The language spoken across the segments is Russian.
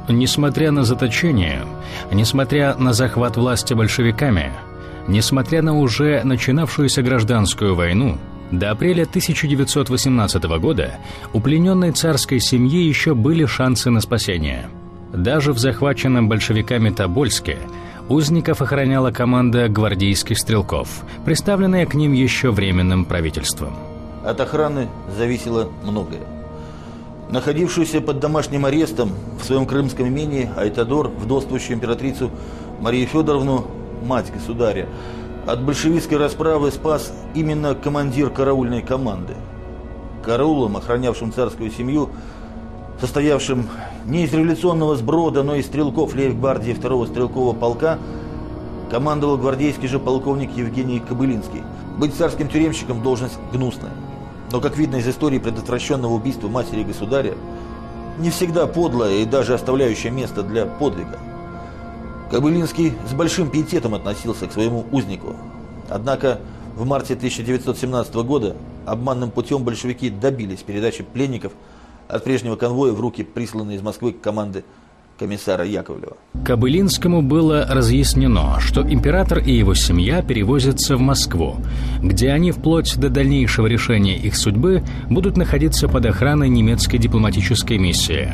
Несмотря на заточение, несмотря на захват власти большевиками, несмотря на уже начинавшуюся гражданскую войну, до апреля 1918 года у плененной царской семьи еще были шансы на спасение. Даже в захваченном большевиками Тобольске узников охраняла команда гвардейских стрелков, представленная к ним еще Временным правительством. От охраны зависело многое. Находившуюся под домашним арестом в своем крымском имении Айтадор, вдовствующую императрицу Марию Федоровну, мать государя, от большевистской расправы спас именно командир караульной команды. Караулом, охранявшим царскую семью, состоявшим не из революционного сброда, но из стрелков лейб-гвардии 2-го стрелкового полка, командовал гвардейский же полковник Евгений Кобылинский. Быть царским тюремщиком – должность гнусная. Но, как видно из истории предотвращенного убийства матери государя, не всегда подлая и даже оставляющая место для подвига. Кобылинский с большим пиететом относился к своему узнику. Однако в марте 1917 года обманным путем большевики добились передачи пленников от прежнего конвоя в руки присланной из Москвы команды комиссара Яковлева. Кобылинскому было разъяснено, что император и его семья перевозятся в Москву, где они вплоть до дальнейшего решения их судьбы будут находиться под охраной немецкой дипломатической миссии.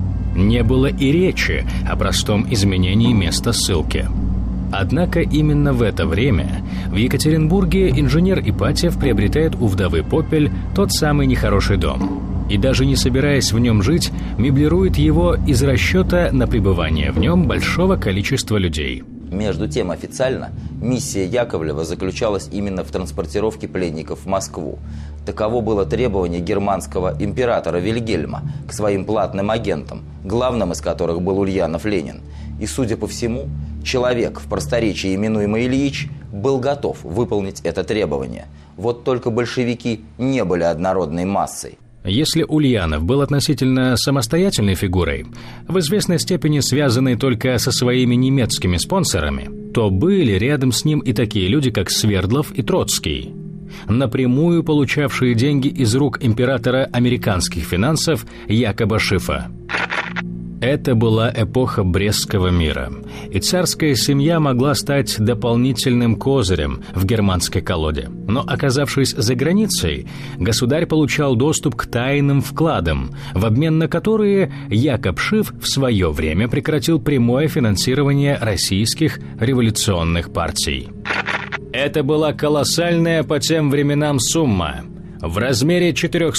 Не было и речи о простом изменении места ссылки. Однако именно в это время в Екатеринбурге инженер Ипатьев приобретает у вдовы Попель тот самый нехороший дом. И даже не собираясь в нем жить, меблирует его из расчета на пребывание в нем большого количества людей. Между тем, официально миссия Яковлева заключалась именно в транспортировке пленников в Москву. Таково было требование германского императора Вильгельма к своим платным агентам, главным из которых был Ульянов Ленин. И, судя по всему, человек, в просторечии именуемый Ильич, был готов выполнить это требование. Вот только большевики не были однородной массой. Если Ульянов был относительно самостоятельной фигурой, в известной степени связанной только со своими немецкими спонсорами, то были рядом с ним и такие люди, как Свердлов и Троцкий, напрямую получавшие деньги из рук императора американских финансов Якоба Шифа. Это была эпоха Брестского мира, и царская семья могла стать дополнительным козырем в германской колоде. Но, оказавшись за границей, государь получал доступ к тайным вкладам, в обмен на которые Якоб Шиф в свое время прекратил прямое финансирование российских революционных партий. Это была колоссальная по тем временам сумма в размере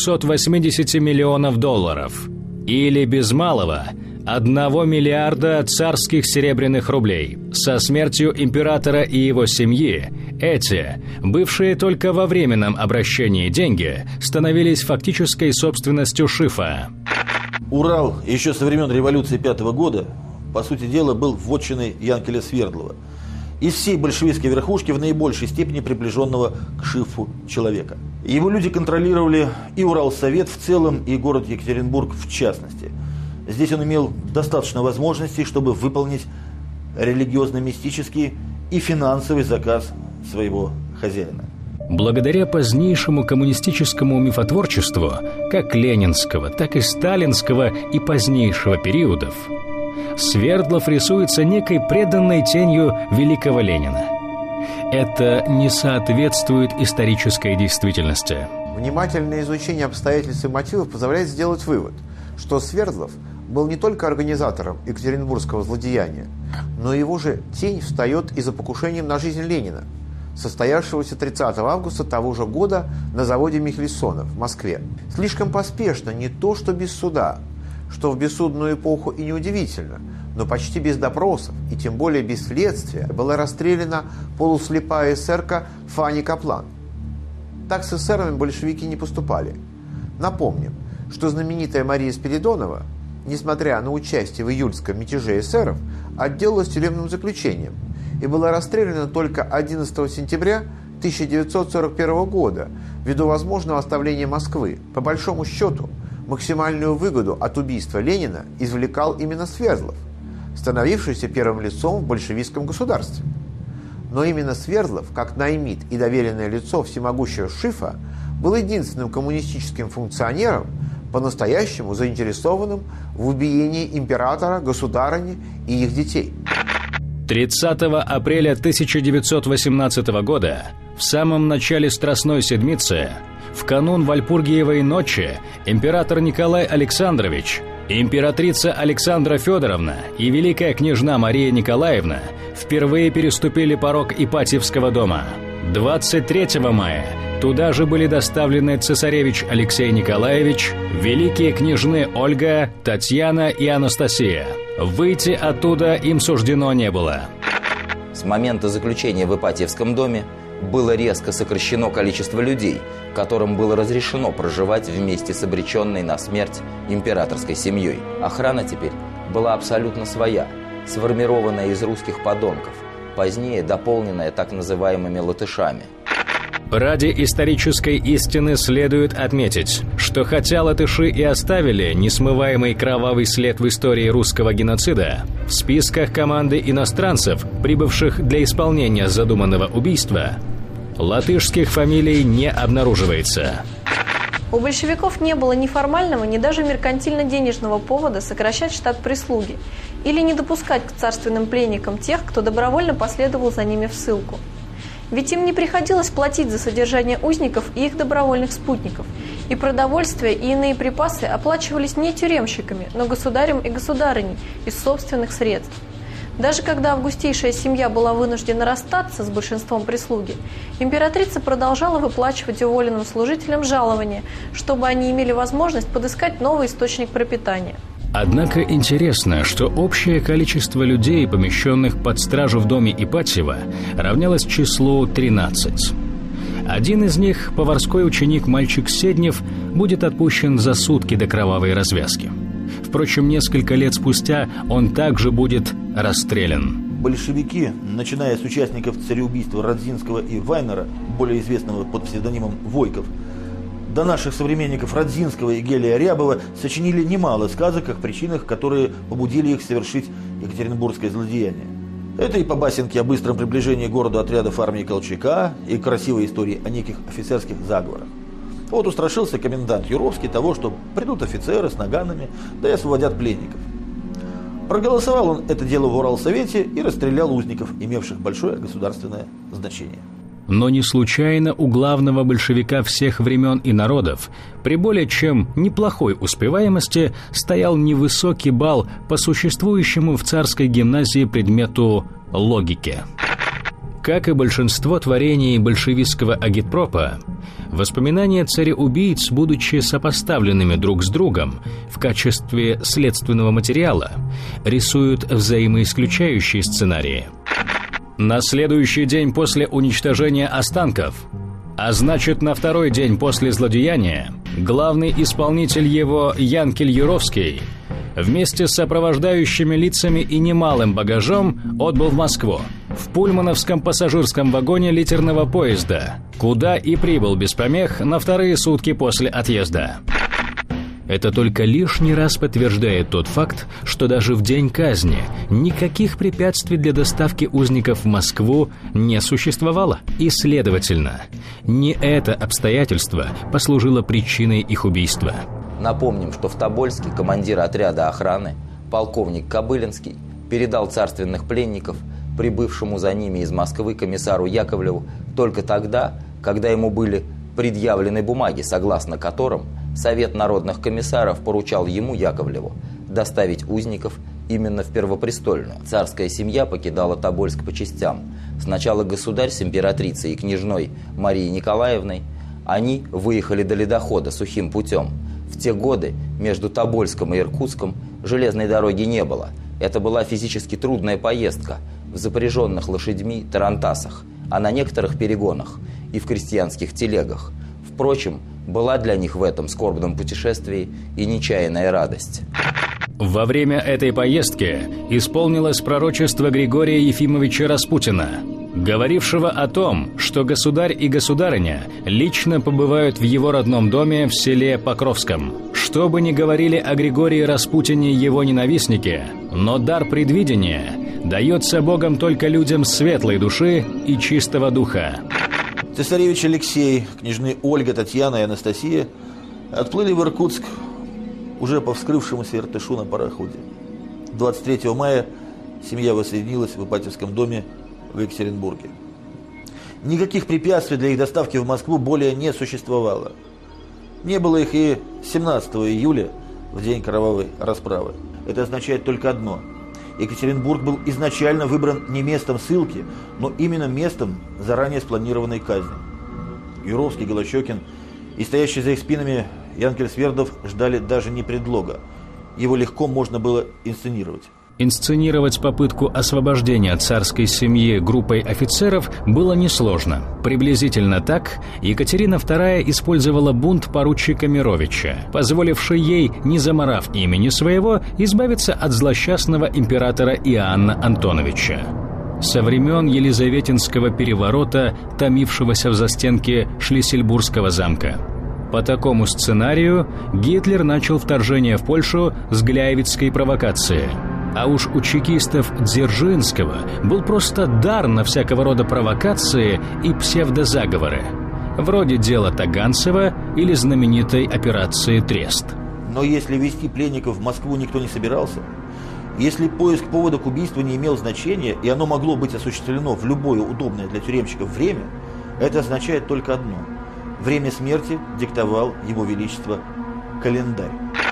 480 миллионов долларов, или без малого 1 миллиарда царских серебряных рублей. Со смертью императора и его семьи эти, бывшие только во временном обращении деньги, становились фактической собственностью Шифа. Урал еще со времен революции 5 года, по сути дела, был вотчиной Янкеля Свердлова. Из всей большевистской верхушки в наибольшей степени приближенного к Шифу человека. Его люди контролировали и Уралсовет в целом, и город Екатеринбург в частности. Здесь он имел достаточно возможностей, чтобы выполнить религиозно-мистический и финансовый заказ своего хозяина. Благодаря позднейшему коммунистическому мифотворчеству, как ленинского, так и сталинского и позднейшего периодов, Свердлов рисуется некой преданной тенью великого Ленина. Это не соответствует исторической действительности. Внимательное изучение обстоятельств и мотивов позволяет сделать вывод, что Свердлов был не только организатором екатеринбургского злодеяния, но его же тень встает и за покушением на жизнь Ленина, состоявшегося 30 августа того же года на заводе Михельсона в Москве. Слишком поспешно, не то что без суда, что в бессудную эпоху и неудивительно, но почти без допросов и тем более без следствия была расстреляна полуслепая эсерка Фанни Каплан. Так с эсерами большевики не поступали. Напомним, что знаменитая Мария Спиридонова, несмотря на участие в июльском мятеже эсеров, отделалась тюремным заключением и была расстреляна только 11 сентября 1941 года ввиду возможного оставления Москвы. По большому счету, максимальную выгоду от убийства Ленина извлекал именно Свердлов, становившийся первым лицом в большевистском государстве. Но именно Свердлов, как наймит и доверенное лицо всемогущего Шифа, был единственным коммунистическим функционером, по-настоящему заинтересованным в убиении императора, государыни и их детей. 30 апреля 1918 года, в самом начале Страстной Седмицы, в канун Вальпургиевой ночи, император Николай Александрович, императрица Александра Федоровна и великая княжна Мария Николаевна впервые переступили порог Ипатьевского дома. 23 мая туда же были доставлены цесаревич Алексей Николаевич, великие княжны Ольга, Татьяна и Анастасия. Выйти оттуда им суждено не было. С момента заключения в Ипатьевском доме было резко сокращено количество людей, которым было разрешено проживать вместе с обреченной на смерть императорской семьей. Охрана теперь была абсолютно своя, сформированная из русских подонков, позднее дополненная так называемыми латышами. Ради исторической истины следует отметить, что хотя латыши и оставили несмываемый кровавый след в истории русского геноцида, в списках команды иностранцев, прибывших для исполнения задуманного убийства, латышских фамилий не обнаруживается. У большевиков не было ни формального, ни даже меркантильно-денежного повода сокращать штат прислуги или не допускать к царственным пленникам тех, кто добровольно последовал за ними в ссылку. Ведь им не приходилось платить за содержание узников и их добровольных спутников, и продовольствие и иные припасы оплачивались не тюремщиками, но государем и государыней из собственных средств. Даже когда августейшая семья была вынуждена расстаться с большинством прислуги, императрица продолжала выплачивать уволенным служителям жалования, чтобы они имели возможность подыскать новый источник пропитания. Однако интересно, что общее количество людей, помещенных под стражу в доме Ипатьева, равнялось числу 13. Один из них, поварской ученик мальчик Седнев, будет отпущен за сутки до кровавой развязки. Впрочем, несколько лет спустя он также будет расстрелян. Большевики, начиная с участников цареубийства Радзинского и Вайнера, более известного под псевдонимом Войков, до наших современников Радзинского и Гелия Рябова, сочинили немало сказок о причинах, которые побудили их совершить екатеринбургское злодеяние. Это и по басенке о быстром приближении к городу отрядов армии Колчака, и красивые истории о неких офицерских заговорах. Вот устрашился комендант Юровский того, что придут офицеры с наганами, да и освободят пленников. Проголосовал он это дело в Уралсовете и расстрелял узников, имевших большое государственное значение. Но не случайно у главного большевика всех времен и народов при более чем неплохой успеваемости стоял невысокий балл по существующему в царской гимназии предмету логики. Как и большинство творений большевистского агитпропа, воспоминания цареубийц, будучи сопоставленными друг с другом в качестве следственного материала, рисуют взаимоисключающие сценарии. На следующий день после уничтожения останков, а значит на второй день после злодеяния, главный исполнитель его Янкель Юровский вместе с сопровождающими лицами и немалым багажом отбыл в Москву в пульмановском пассажирском вагоне литерного поезда, куда и прибыл без помех на вторые сутки после отъезда. Это только лишний раз подтверждает тот факт, что даже в день казни никаких препятствий для доставки узников в Москву не существовало. И, следовательно, не это обстоятельство послужило причиной их убийства. Напомним, что в Тобольске командир отряда охраны, полковник Кобылинский, передал царственных пленников прибывшему за ними из Москвы комиссару Яковлеву только тогда, когда ему были предъявлены бумаги, согласно которым Совет народных комиссаров поручал ему, Яковлеву, доставить узников именно в Первопрестольную. Царская семья покидала Тобольск по частям. Сначала государь с императрицей и княжной Марией Николаевной. Они выехали до ледохода сухим путем. В те годы между Тобольском и Иркутском железной дороги не было. Это была физически трудная поездка в запряженных лошадьми тарантасах, а на некоторых перегонах и в крестьянских телегах. Впрочем, была для них в этом скорбном путешествии и нечаянная радость. Во время этой поездки исполнилось пророчество Григория Ефимовича Распутина, говорившего о том, что государь и государыня лично побывают в его родном доме в селе Покровском. Что бы ни говорили о Григории Распутине его ненавистники, но дар предвидения дается Богом только людям светлой души и чистого духа. Цесаревич Алексей, княжны Ольга, Татьяна и Анастасия отплыли в Иркутск уже по вскрывшемуся Иртышу на пароходе. 23 мая семья воссоединилась в Ипатьевском доме в Екатеринбурге. Никаких препятствий для их доставки в Москву более не существовало. Не было их и 17 июля, в день кровавой расправы. Это означает только одно. Екатеринбург был изначально выбран не местом ссылки, но именно местом заранее спланированной казни. Юровский, Голощекин и стоящий за их спинами Янкель Свердлов ждали даже не предлога. Его легко можно было инсценировать. Инсценировать попытку освобождения царской семьи группой офицеров было несложно. Приблизительно так Екатерина II использовала бунт поручика Мировича, позволивший ей, не замарав имени своего, избавиться от злосчастного императора Иоанна Антоновича. Со времен Елизаветинского переворота, томившегося в застенке Шлиссельбургского замка. По такому сценарию Гитлер начал вторжение в Польшу с Гляевицкой провокации. А уж у чекистов Дзержинского был просто дар на всякого рода провокации и псевдозаговоры, вроде дела Таганцева или знаменитой операции «Трест». Но если везти пленников в Москву никто не собирался, если поиск повода к убийству не имел значения, и оно могло быть осуществлено в любое удобное для тюремщиков время, это означает только одно. Время смерти диктовал Его Величество календарь.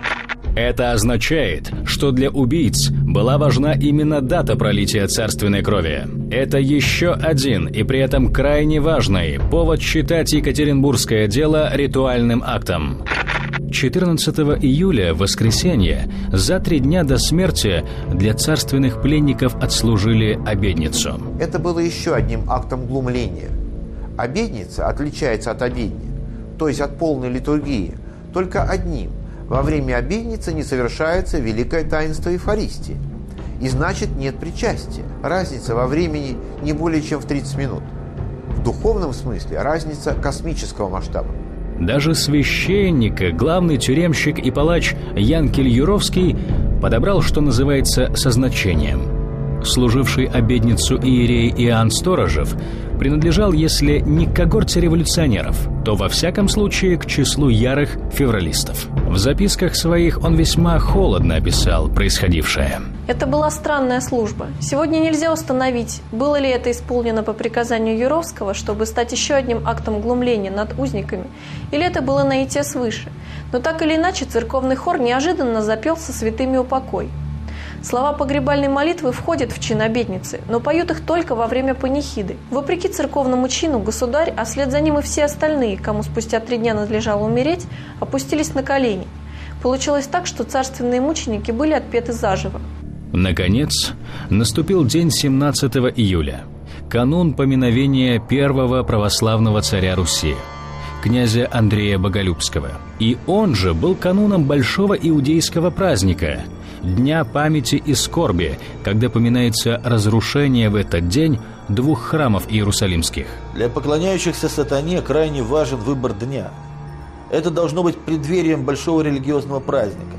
Это означает, что для убийц была важна именно дата пролития царственной крови. Это еще один и при этом крайне важный повод считать Екатеринбургское дело ритуальным актом. 14 июля, воскресенье, за 3 дня до смерти для царственных пленников отслужили обедницу. Это было еще одним актом глумления. Обедница отличается от обедни, то есть от полной литургии, только одним. Во время обедницы не совершается великое таинство Евхаристии. И значит, нет причастия. Разница во времени не более чем в 30 минут. В духовном смысле разница космического масштаба. Даже священника, главный тюремщик и палач Янкель Юровский подобрал, что называется, со значением. Служивший обедницу иерей Иоанн Сторожев принадлежал, если не к когорте революционеров, то во всяком случае к числу ярых февралистов. В записках своих он весьма холодно описал происходившее. Это была странная служба. Сегодня нельзя установить, было ли это исполнено по приказанию Юровского, чтобы стать еще одним актом глумления над узниками, или это было наитие свыше. Но так или иначе церковный хор неожиданно запел со святыми упокой. Слова погребальной молитвы входят в чин обедницы, но поют их только во время панихиды. Вопреки церковному чину государь, а вслед за ним и все остальные, кому спустя 3 дня надлежало умереть, опустились на колени. Получилось так, что царственные мученики были отпеты заживо. Наконец, наступил день 17 июля, канун поминовения первого православного царя Руси, князя Андрея Боголюбского. И он же был кануном большого иудейского праздника – Дня памяти и скорби, когда поминается разрушение в этот день 2 храмов иерусалимских. Для поклоняющихся сатане крайне важен выбор дня. Это должно быть преддверием большого религиозного праздника.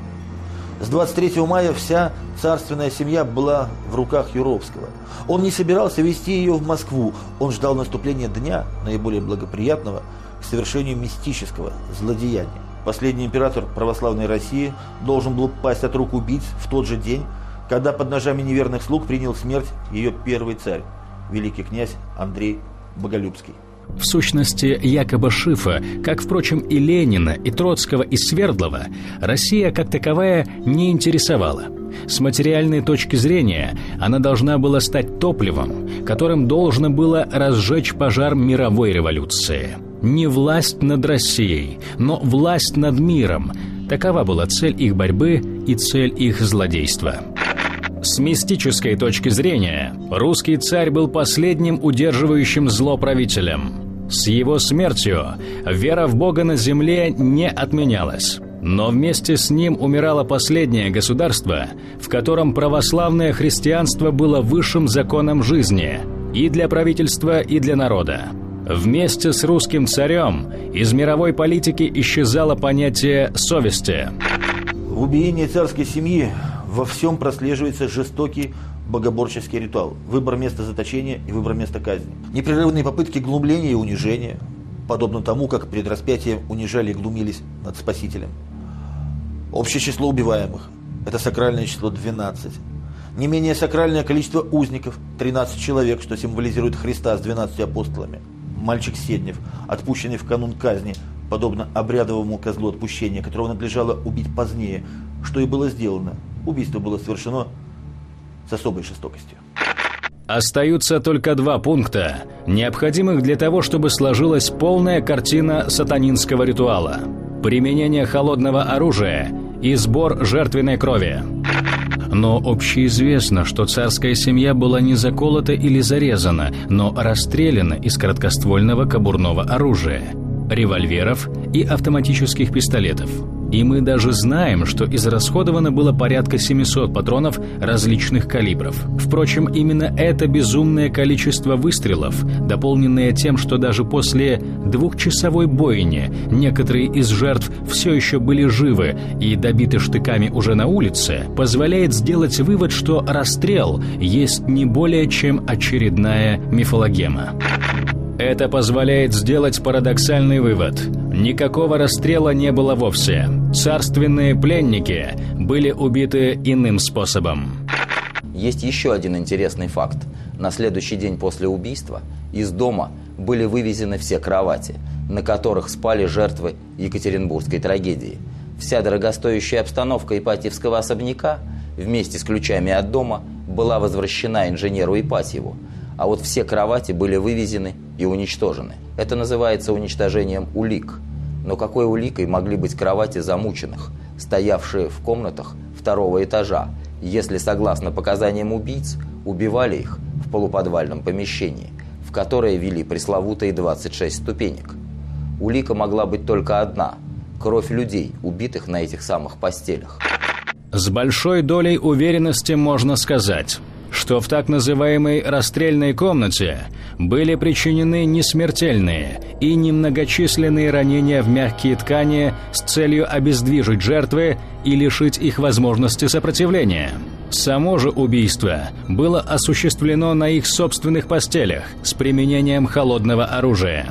С 23 мая вся царственная семья была в руках Юровского. Он не собирался везти ее в Москву, он ждал наступления дня, наиболее благоприятного к совершению мистического злодеяния. Последний император православной России должен был пасть от рук убийц в тот же день, когда под ножами неверных слуг принял смерть ее первый царь, великий князь Андрей Боголюбский. В сущности, Якоба Шифа, как, впрочем, и Ленина, и Троцкого, и Свердлова, Россия как таковая не интересовала. С материальной точки зрения она должна была стать топливом, которым должно было разжечь пожар мировой революции. Не власть над Россией, но власть над миром. Такова была цель их борьбы и цель их злодейства. С мистической точки зрения, русский царь был последним удерживающим зло правителем. С его смертью вера в Бога на земле не отменялась. Но вместе с ним умирало последнее государство, в котором православное христианство было высшим законом жизни и для правительства, и для народа. Вместе с русским царем из мировой политики исчезало понятие совести. В убиении царской семьи во всем прослеживается жестокий богоборческий ритуал. Выбор места заточения и выбор места казни. Непрерывные попытки глумления и унижения, подобно тому, как перед распятием унижали и глумились над Спасителем. Общее число убиваемых – это сакральное число 12. Не менее сакральное количество узников – 13 человек, что символизирует Христа с 12 апостолами. Мальчик Седнев, отпущенный в канун казни, подобно обрядовому козлу отпущения, которого надлежало убить позднее, что и было сделано. Убийство было совершено с особой жестокостью. Остаются только 2 пункта, необходимых для того, чтобы сложилась полная картина сатанинского ритуала: применение холодного оружия и сбор жертвенной крови. Но общеизвестно, что царская семья была не заколота или зарезана, но расстреляна из короткоствольного кобурного оружия, револьверов и автоматических пистолетов. И мы даже знаем, что израсходовано было порядка 700 патронов различных калибров. Впрочем, именно это безумное количество выстрелов, дополненное тем, что даже после 2-часовой бойни некоторые из жертв все еще были живы и добиты штыками уже на улице, позволяет сделать вывод, что расстрел есть не более чем очередная мифологема. Это позволяет сделать парадоксальный вывод. Никакого расстрела не было вовсе. Царственные пленники были убиты иным способом. Есть еще один интересный факт. На следующий день после убийства из дома были вывезены все кровати, на которых спали жертвы Екатеринбургской трагедии. Вся дорогостоящая обстановка Ипатьевского особняка вместе с ключами от дома была возвращена инженеру Ипатьеву. А вот все кровати были вывезены и уничтожены. Это называется уничтожением улик. Но какой уликой могли быть кровати замученных, стоявшие в комнатах 2-го этажа, если, согласно показаниям убийц, убивали их в полуподвальном помещении, в которое вели пресловутые 26 ступенек? Улика могла быть только одна – кровь людей, убитых на этих самых постелях. С большой долей уверенности можно сказать, что в так называемой расстрельной комнате были причинены не смертельные и немногочисленные ранения в мягкие ткани с целью обездвижить жертвы и лишить их возможности сопротивления. Само же убийство было осуществлено на их собственных постелях с применением холодного оружия.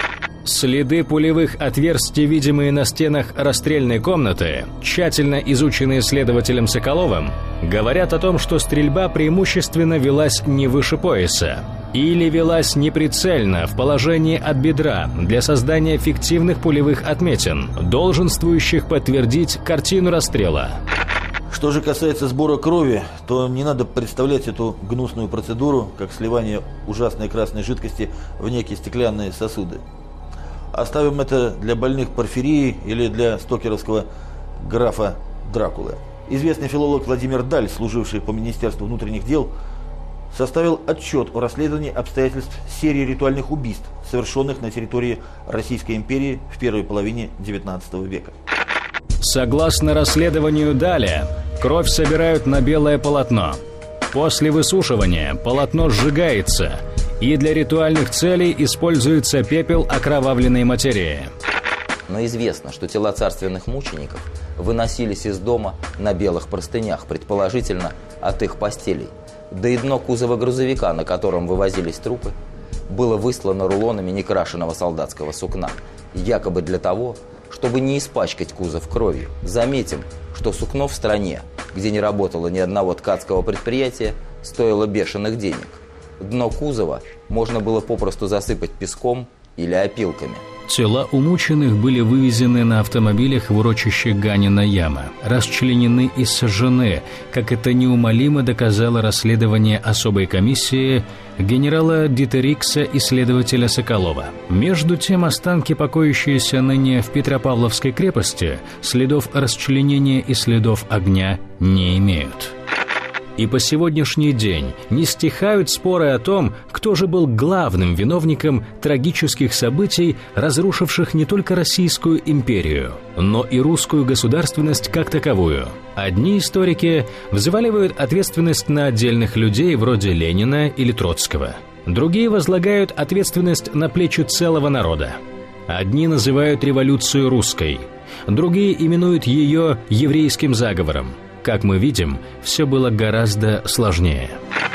Следы пулевых отверстий, видимые на стенах расстрельной комнаты, тщательно изученные следователем Соколовым, говорят о том, что стрельба преимущественно велась не выше пояса или велась неприцельно в положении от бедра для создания фиктивных пулевых отметин, долженствующих подтвердить картину расстрела. Что же касается сбора крови, то не надо представлять эту гнусную процедуру, как сливание ужасной красной жидкости в некие стеклянные сосуды. Оставим это для больных порфирией или для стокеровского графа Дракулы. Известный филолог Владимир Даль, служивший по Министерству внутренних дел, составил отчет о расследовании обстоятельств серии ритуальных убийств, совершенных на территории Российской империи в первой половине XIX века. Согласно расследованию Даля, кровь собирают на белое полотно. После высушивания полотно сжигается, и для ритуальных целей используется пепел окровавленной материи. Но известно, что тела царственных мучеников выносились из дома на белых простынях, предположительно от их постелей. Да и дно кузова грузовика, на котором вывозились трупы, было выслано рулонами некрашенного солдатского сукна, якобы для того, чтобы не испачкать кузов кровью. Заметим, что сукно в стране, где не работало ни одного ткацкого предприятия, стоило бешеных денег. Дно кузова можно было попросту засыпать песком или опилками. Тела умученных были вывезены на автомобилях в урочище Ганина яма, расчленены и сожжены, как это неумолимо доказало расследование особой комиссии генерала Дитерикса и следователя Соколова. Между тем, останки, покоящиеся ныне в Петропавловской крепости, следов расчленения и следов огня не имеют. И по сегодняшний день не стихают споры о том, кто же был главным виновником трагических событий, разрушивших не только Российскую империю, но и русскую государственность как таковую. Одни историки взваливают ответственность на отдельных людей вроде Ленина или Троцкого. Другие возлагают ответственность на плечи целого народа. Одни называют революцию русской, другие именуют ее еврейским заговором. Как мы видим, все было гораздо сложнее.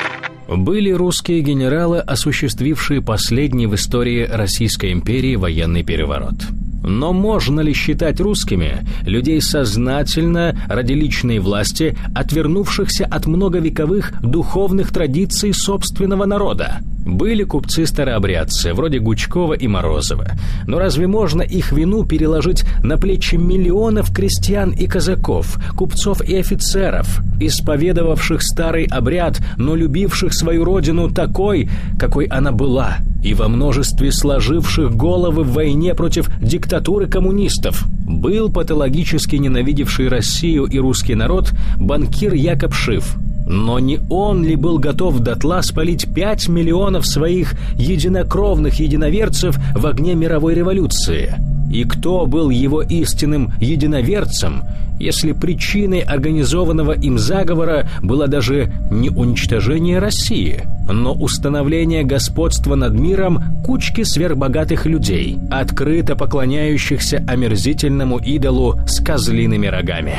Были русские генералы, осуществившие последний в истории Российской империи военный переворот. Но можно ли считать русскими людей сознательно, ради личной власти, отвернувшихся от многовековых духовных традиций собственного народа? Были купцы-старообрядцы, вроде Гучкова и Морозова. Но разве можно их вину переложить на плечи миллионов крестьян и казаков, купцов и офицеров, исповедовавших старый обряд, но любивших свою родину такой, какой она была, и во множестве сложивших головы в войне против диктатуры коммунистов? Был патологически ненавидевший Россию и русский народ банкир Якоб Шиф. Но не он ли был готов дотла спалить 5 миллионов своих единокровных единоверцев в огне мировой революции? И кто был его истинным единоверцем, если причиной организованного им заговора было даже не уничтожение России, но установление господства над миром кучки сверхбогатых людей, открыто поклоняющихся омерзительному идолу с козлиными рогами?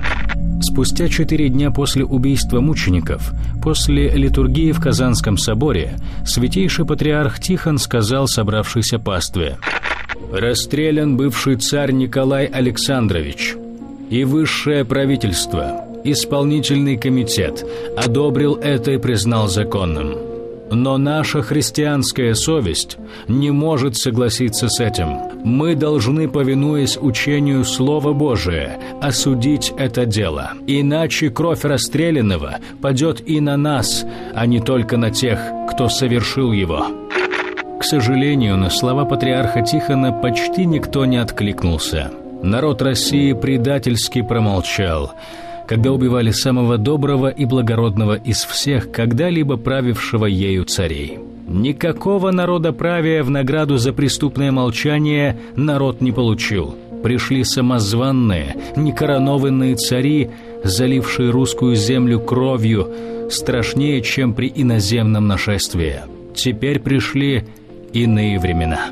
Спустя 4 дня после убийства мучеников, после литургии в Казанском соборе, святейший патриарх Тихон сказал собравшейся пастве: «Расстрелян бывший царь Николай Александрович, и высшее правительство, исполнительный комитет, одобрил это и признал законным. Но наша христианская совесть не может согласиться с этим. Мы должны, повинуясь учению Слова Божия, осудить это дело. Иначе кровь расстрелянного падет и на нас, а не только на тех, кто совершил его». К сожалению, на слова патриарха Тихона почти никто не откликнулся. Народ России предательски промолчал, когда убивали самого доброго и благородного из всех когда-либо правившего ею царей. Никакого народоправия в награду за преступное молчание народ не получил. Пришли самозванные, некоронованные цари, залившие русскую землю кровью, страшнее, чем при иноземном нашествии. Теперь пришли иные времена.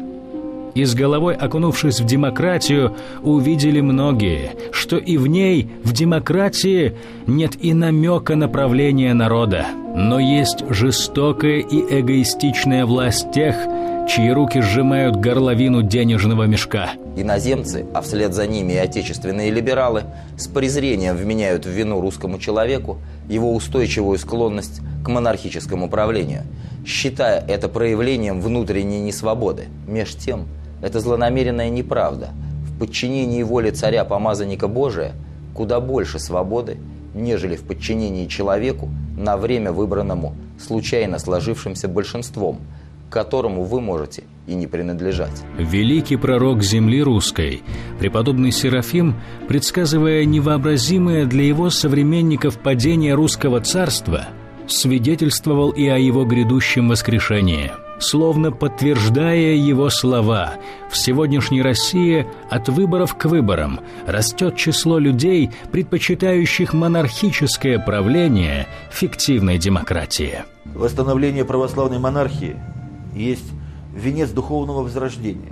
И с головой окунувшись в демократию, увидели многие, что и в ней, в демократии, нет и намека на правление народа, но есть жестокая и эгоистичная власть тех, чьи руки сжимают горловину денежного мешка. Иноземцы, а вслед за ними и отечественные либералы, с презрением вменяют в вину русскому человеку его устойчивую склонность к монархическому правлению, считая это проявлением внутренней несвободы. Меж тем, это злонамеренная неправда. В подчинении воле царя-помазанника Божия куда больше свободы, нежели в подчинении человеку, на время выбранному случайно сложившимся большинством, к которому вы можете и не принадлежать. Великий пророк земли русской, преподобный Серафим, предсказывая невообразимое для его современников падение русского царства, свидетельствовал и о его грядущем воскрешении. Словно подтверждая его слова, в сегодняшней России от выборов к выборам растет число людей, предпочитающих монархическое правление фиктивной демократии. Восстановление православной монархии есть венец духовного возрождения.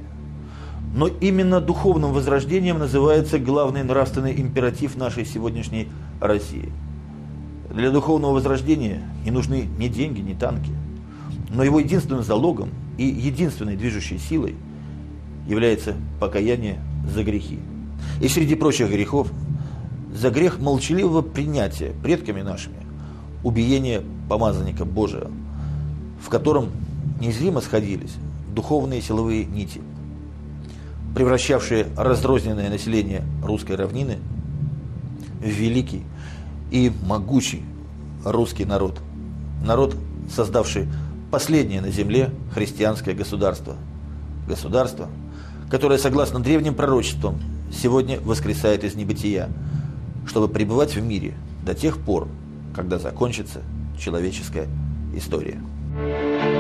Но именно духовным возрождением называется главный нравственный императив нашей сегодняшней России. Для духовного возрождения не нужны ни деньги, ни танки. Но его единственным залогом и единственной движущей силой является покаяние за грехи. И среди прочих грехов за грех молчаливого принятия предками нашими убиения помазанника Божия, в котором незримо сходились духовные силовые нити, превращавшие разрозненное население русской равнины в великий и могучий русский народ. Народ, создавший последнее на земле христианское государство. Государство, которое, согласно древним пророчествам, сегодня воскресает из небытия, чтобы пребывать в мире до тех пор, когда закончится человеческая история.